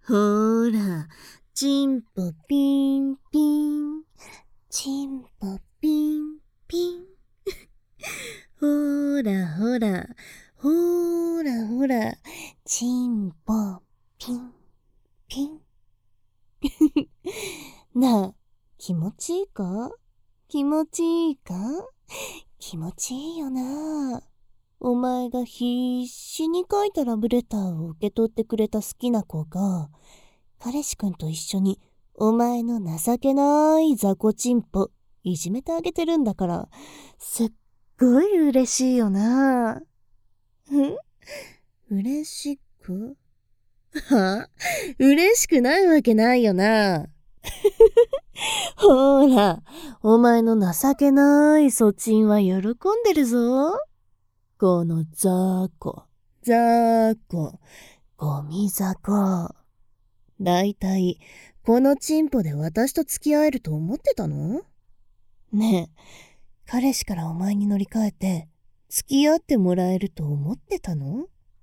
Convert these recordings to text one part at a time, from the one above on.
ほら、チンポピンピン。チンポピンピン。ほらほら、ほらほら、チンポピンピン。なあ、気持ちいいか？気持ちいいか？気持ちいいよな。お前が必死に書いたラブレターを受け取ってくれた好きな子が、彼氏くんと一緒にお前の情けない雑魚チンポいじめてあげてるんだから、すっごい嬉しいよな。嬉しく？は？嬉しくないわけないよな。ほら、お前の情けないそちんは喜んでるぞ。この雑魚、ゴミ雑魚。だいたい、このチンポで私と付き合えると思ってたの？ねえ、彼氏からお前に乗り換えて、付き合ってもらえると思ってたの？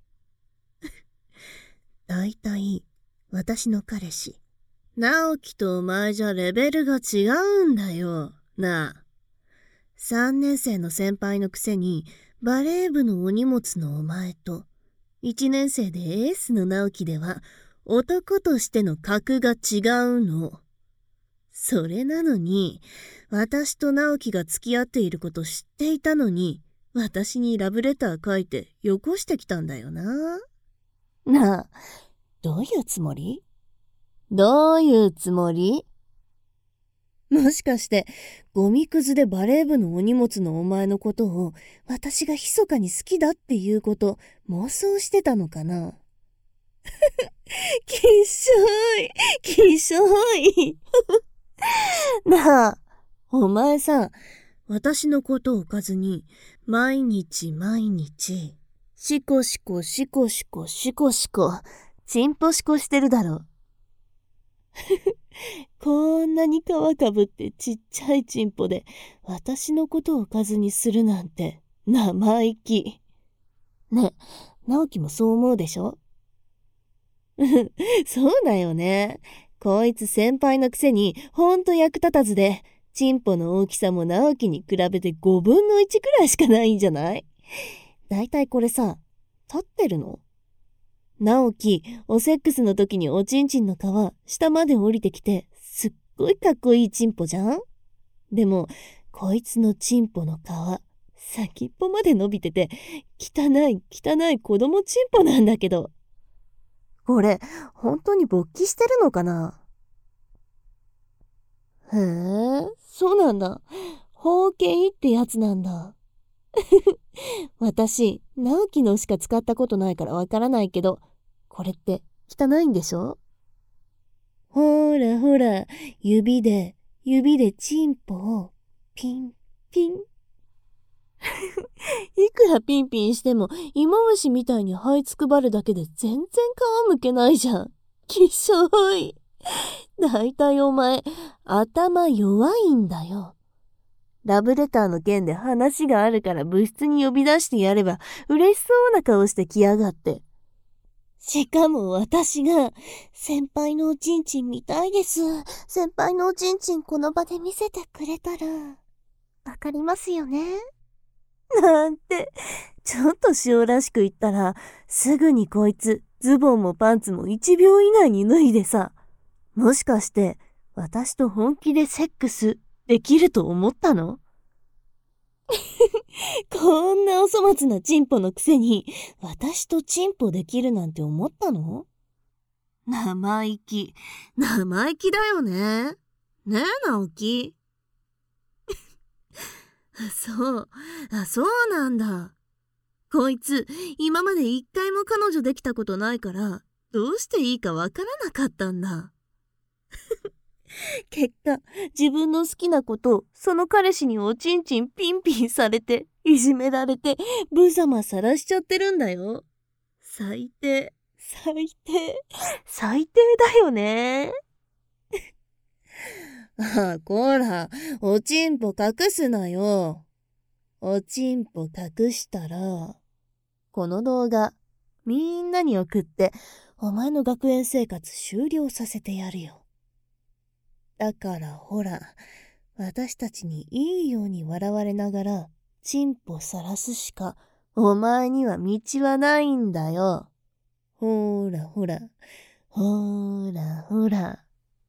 だいたい、私の彼氏、直樹とお前じゃレベルが違うんだよ。なあ。3年生の先輩のくせに、バレー部のお荷物のお前と、1年生でエースの直樹では、男としての格が違うの。それなのに、私と直樹が付き合っていること知っていたのに、私にラブレター書いてよこしてきたんだよな。なあ、どういうつもり？どういうつもり？もしかして、ゴミくずでバレー部のお荷物のお前のことを、私が密かに好きだっていうこと、妄想してたのかな？きっしょい、きっしょい。なあ、お前さ、私のことをおかずに、毎日、シコシコ、チンポシコしてるだろ。こんなに皮かぶってちっちゃいチンポで、私のことをおかずにするなんて、生意気。ね、直樹もそう思うでしょ？そうだよね。こいつ先輩のくせに、ほんと役立たずで、チンポの大きさも直樹に比べて5分の1くらいしかないんじゃない？だいたいこれさ、立ってるの？直樹、おセックスの時におちんちんの皮、下まで降りてきて、すっごいかっこいいチンポじゃん？でも、こいつのチンポの皮、先っぽまで伸びてて、汚い子供チンポなんだけど。これ、本当に勃起してるのかな？へえ、そうなんだ。包茎ってやつなんだ。私、直樹のしか使ったことないからわからないけど、これって汚いんでしょ？ほらほら、指でチンポをピンピン。いくらピンピンしても、芋虫みたいに這いつくばるだけで全然皮むけないじゃん。きっしょい。だいたいお前、頭弱いんだよ。ラブレターの件で話があるから部室に呼び出してやれば嬉しそうな顔してきやがって。しかも私が、先輩のおちんちん見たいです。先輩のおちんちんこの場で見せてくれたら、わかりますよね？なんて、ちょっと塩らしく言ったら、すぐにこいつ、ズボンもパンツも1秒以内に脱いでさ、もしかして、私と本気でセックスできると思ったの？こんなお粗末なチンポのくせに、私とチンポできるなんて思ったの？生意気だよね。ねえ、直樹。そうなんだ。こいつ、今まで一回も彼女できたことないから、どうしていいかわからなかったんだ。結果、自分の好きなことを、その彼氏におちんちんピンピンされて、いじめられて、無様さらしちゃってるんだよ。最低だよね。こら、おちんぽ隠すなよ。おちんぽ隠したら、この動画、みんなに送って、 お前の学園生活終了させてやるよ。だからほら、私たちにいいように笑われながら、チンポさらすしか、お前には道はないんだよ。ほらほら、ほらほら。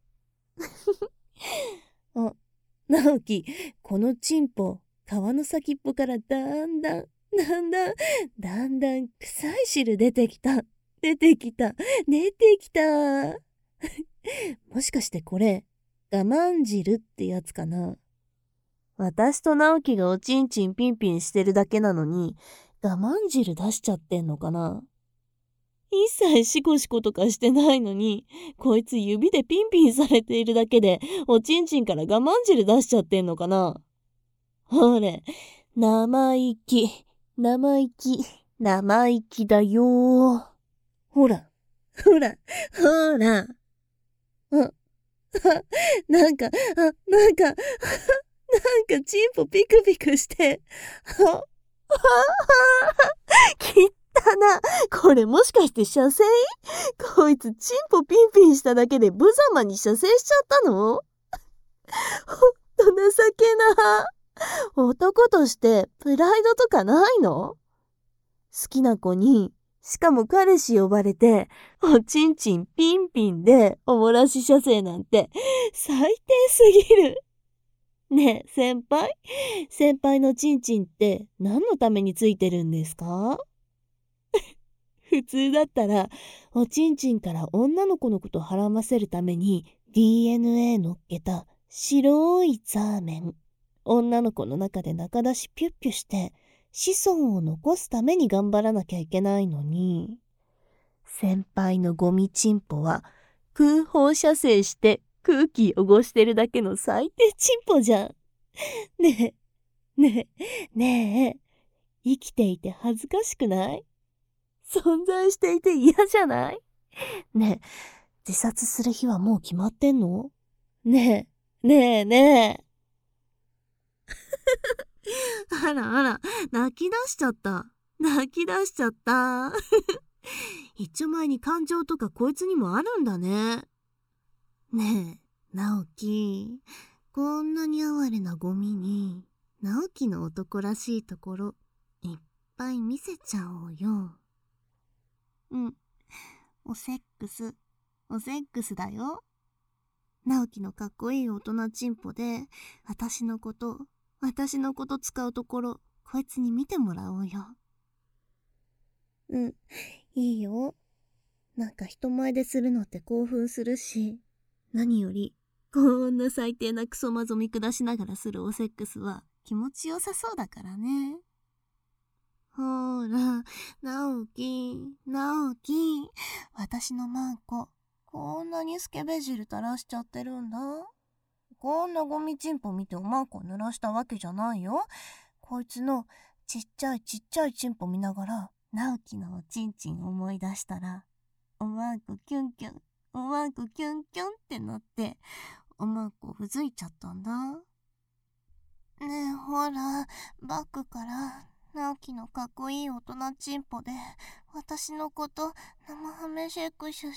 あ、直樹、このチンポ、皮の先っぽからだんだん臭い汁出てきた。もしかしてこれ、我慢汁ってやつかな。私と直樹がおちんちんピンピンしてるだけなのに、我慢汁出しちゃってんのかな。一切シコシコとかしてないのに、こいつ指でピンピンされているだけで、おちんちんから我慢汁出しちゃってんのかな。ほれ、生意気だよ。ほら。なんか、チンポピクピクして。きったな。これもしかして射精？こいつチンポピンピンしただけで無様に射精しちゃったの？ほんと情けな。男としてプライドとかないの？好きな子に、しかも彼氏呼ばれて、おちんちんピンピンでおもらし射精なんて最低すぎる。ねえ、先輩のちんちんって何のためについてるんですか？普通だったら、おちんちんから女の子のことはらませるために DNA 乗っけた白いザーメン。女の子の中で中出しピュッピュして子孫を残すために頑張らなきゃいけないのに、先輩のゴミチンポは空放射精して空気汚してるだけの最低チンポじゃん。ねえ、生きていて恥ずかしくない？存在していて嫌じゃない？ねえ、自殺する日はもう決まってんの？ねえ。あら、泣き出しちゃった。一丁前に感情とかこいつにもあるんだね。ねえ、直樹。こんなに哀れなゴミに、直樹の男らしいところ、いっぱい見せちゃおうよ。うん。おセックスだよ。直樹のかっこいい大人チンポで、私のこと使うところ、こいつに見てもらおうよ。うん、いいよ。なんか人前でするのって興奮するし、何より、こんな最低なクソマゾ見下しながらするおセックスは気持ちよさそうだからね。ほら、直樹、私のマンコ、こんなにスケベ汁垂らしちゃってるんだ。こんなゴミチンポ見ておまんこ濡らしたわけじゃないよ。こいつのちっちゃいチンポ見ながら、直樹のおちんちん思い出したら、おまんこキュンキュンってなって、おまんこふずいちゃったんだ。ねえ、ほら、バックから直樹のかっこいい大人チンポで私のこと生ハメシェイクして。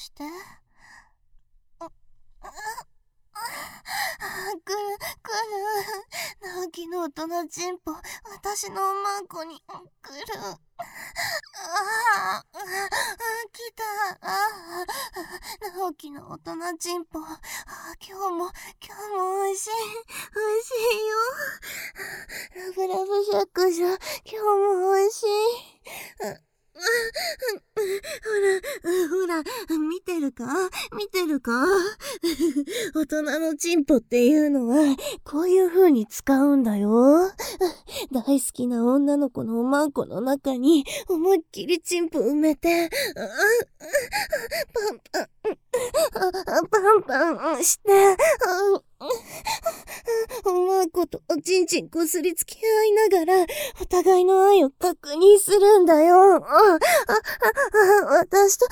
来る。直樹の大人チンポ、私のおまんこに来る。来た。直樹の大人チンポ、今日も美味しいよ。ラブラブシャックシャ、今日も美味しい。ほら、見てるか大人のチンポっていうのは、こういう風に使うんだよ。大好きな女の子のおまんこの中に、思いっきりチンポ埋めて、パンしておまんことおちんちんこすりつき合いながら、お互いの愛を確認するんだよ。私と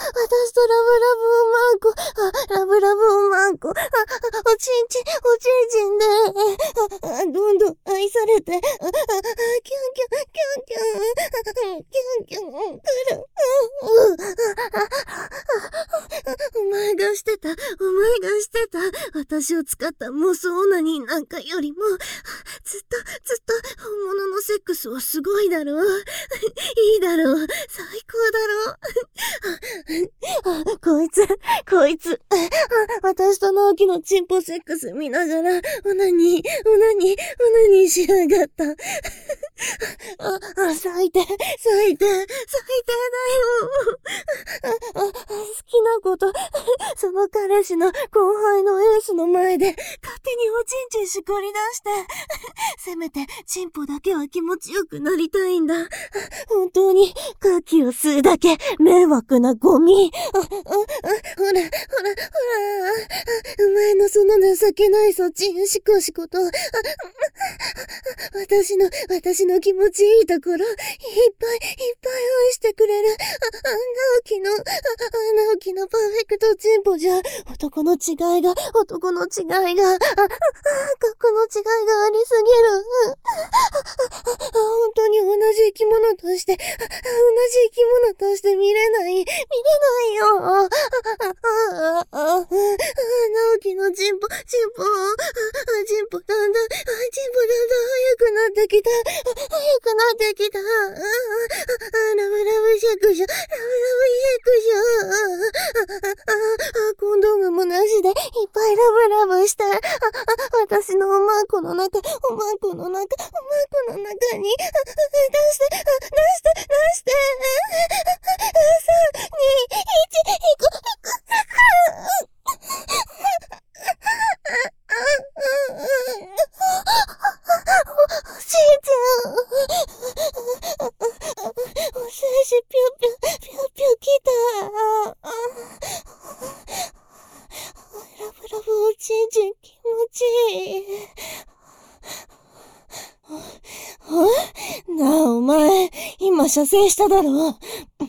ラブラブおまんこ、おちんちんで、どんどん愛されて、キュンキュン、来る。 してた。私を使った妄想オナニーなんかよりも、ずっと本物のセックスはすごいだろう。いいだろう。最高だろう。こいつ。私と直樹のチンポセックス見ながら、オナニーしやがった。最低だよ。好きなこと、その彼氏の後輩のエースの前で、勝手におちんちんしこり出して、せめて、チンポだけは気持ちよくなりたいんだ。本当に、空気を吸うだけ、迷惑なゴミ。ほら。お前のその情けないそっちんしこしこと、私の気持ちいいところ、いっぱい愛してくれる。直樹のパーフェクトチンポじゃ、男の違いが、格の違いがありすぎる。本当に同じ生き物として見れないよ。直樹のチンポだんだん早くなってきた。ラブシェクション。コンドームもなしでいっぱいラブして、私のおまんこの中に、出して、3、2、1、行く。おじいちゃん。お精子ぴょきた。ラブおちんちん気持ちいい。なあお前、今射精しただろ。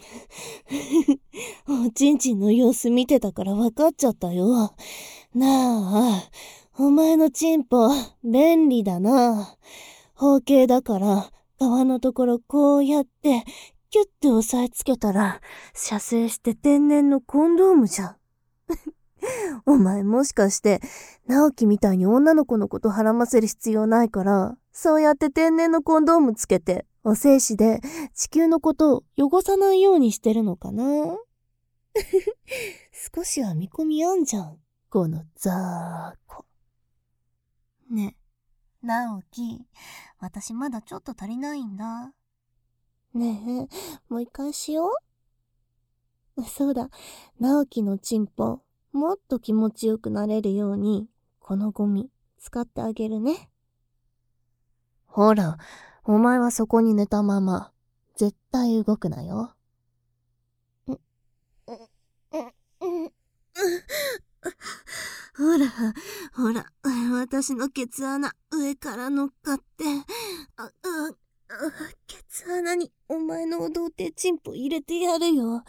おちんちんの様子見てたから分かっちゃったよ。なあ、お前のチンポ、便利だな。包茎だから、皮のところこうやって、キュッて押さえつけたら、射精して天然のコンドームじゃん。お前もしかして、直樹みたいに女の子のことはらませる必要ないから、そうやって天然のコンドームつけて、お精子で地球のことを汚さないようにしてるのかな。少しは見込みあんじゃん、このザーコ。ねえ、直樹、私まだちょっと足りないんだ。ねえ、もう一回しよう。そうだ、直樹のチンポ、もっと気持ちよくなれるように、このゴミ、使ってあげるね。ほら、お前はそこに寝たまま、絶対動くなよ。ほら、私のケツ穴、上から乗っかって、ケツ穴にお前のお童貞チンポ入れてやるよ。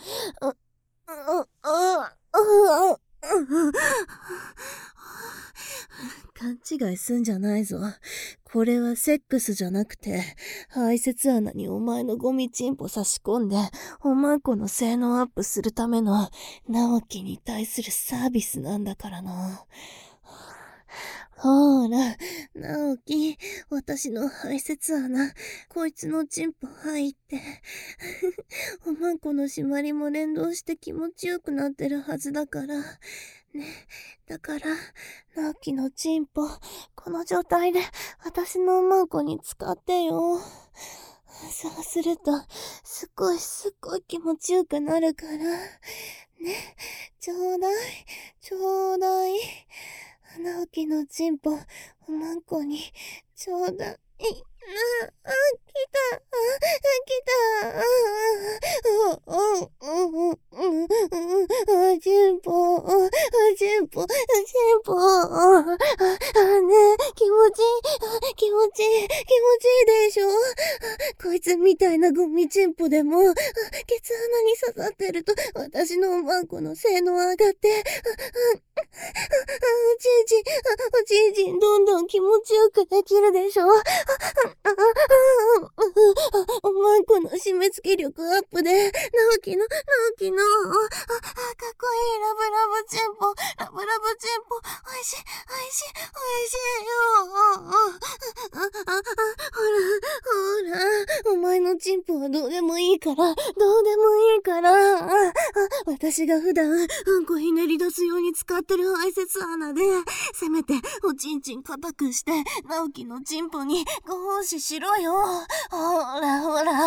勘違いすんじゃないぞ。これはセックスじゃなくて、排泄穴にお前のゴミチンポ差し込んで、おまんこの性能アップするための、直樹に対するサービスなんだからな。ほら、直樹、私の排泄穴、こいつのチンポ入って、おまんこの締まりも連動して気持ちよくなってるはずだから、ね、だから、直樹のチンポ、この状態で私のおまんこに使ってよ。そうすると、すっごい気持ちよくなるから。ね、ちょうだい。直樹のチンポ、おまんこに、ちょうだい。来た。チンポ。ねえ、気持ちいいでしょ。こいつみたいなゴミチンポでも、ケツ穴に刺さってると、私のおまんこの性能上がって、おちんちん、どんどん気持ちよくできるでしょ。 お前この締め付け力アップで、直樹の、かっこいいラブラブチンポ、ラブラブチンポ、おいしいよ。ほら、お前のチンポはどうでもいいから、私が普段、うんこひねり出すように使ってる排泄穴で、せめて、おちんちん固くして、直樹のチンポにご奉仕しろよ。ほら。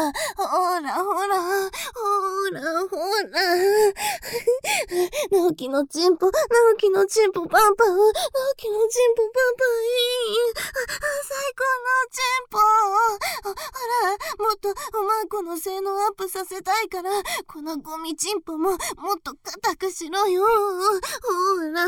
直樹のチンポパンパン。いい。最高のチンポ。ほら、もっとお前この性能アップさせたいから、このゴミチンポももっと固くしろよ。ほら。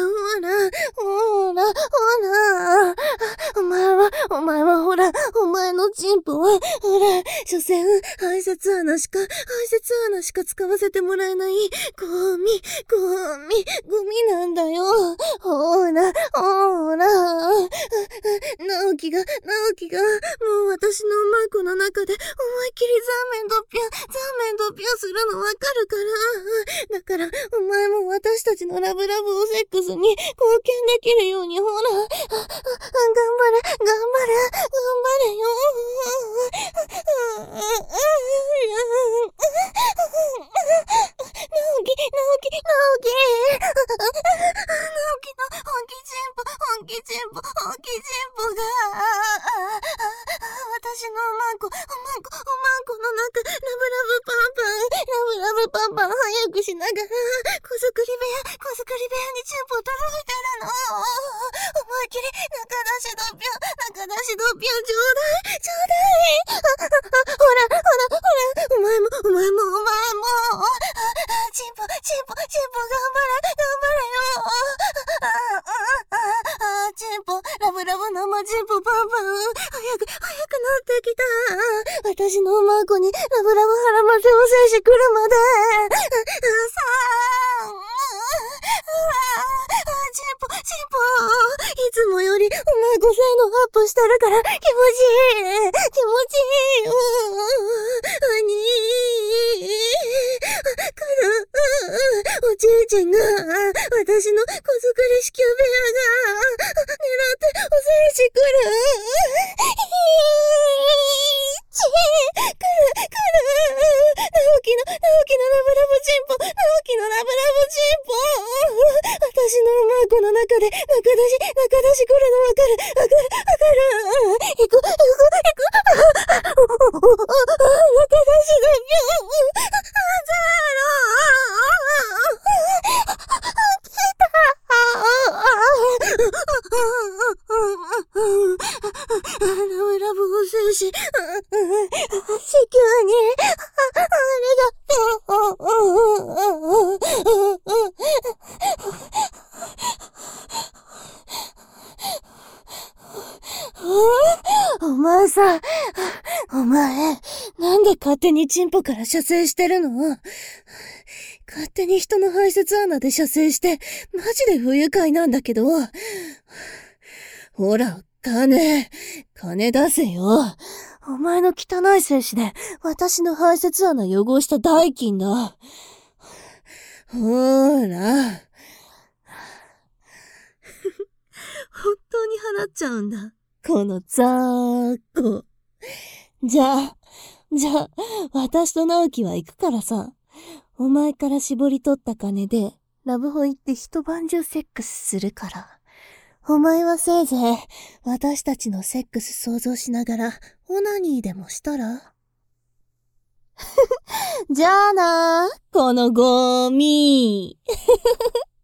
お前はほら、お前のチンポは、ほら、所詮、排泄穴しか使わせてもらえない、ゴミなんだよ。ほら。直樹が、もう私のマンコの中で、思いっきりザーメンドッピョするのわかるから。だから、お前も私たちのラブオセックスに貢献できるように、ほら。頑張れよ。直樹の本気チンポが、私のおまんこの中、ラブパンパン早くしながら、小作り部屋にチンポ届いてるの。思いっきり中出しドッピョちょうだい。ほら、お前も。チンポ頑張れよ。チンポ、ラブ生チンポパンパン。早くなってきた。私のおまんこにラブ腹ませを精子来るまで。チンポ。いつもよりお前ご性能アップしてるから気持ちいいよ。おじいちゃんが、私の子作り式部屋が、狙ってお精子来る。直樹のラブチンポ。私のおまんこの中で、中出し来るのわかる。行く。中出しだよ。ラブお精子、子宮に、ありがとう。お前、なんで勝手にチンポから射精してるの？勝手に人の排泄穴で射精して、マジで不愉快なんだけど。ほら、金出せよ。お前の汚い精子で、私の排泄穴汚した代金だ。ほら。本当に払っちゃうんだ。このザーコ。じゃあ、私と直樹は行くからさ。お前から絞り取った金で、ラブホ行って一晩中セックスするから。お前はせいぜい、私たちのセックス想像しながら、オナニーでもしたら？じゃあな、このゴミ。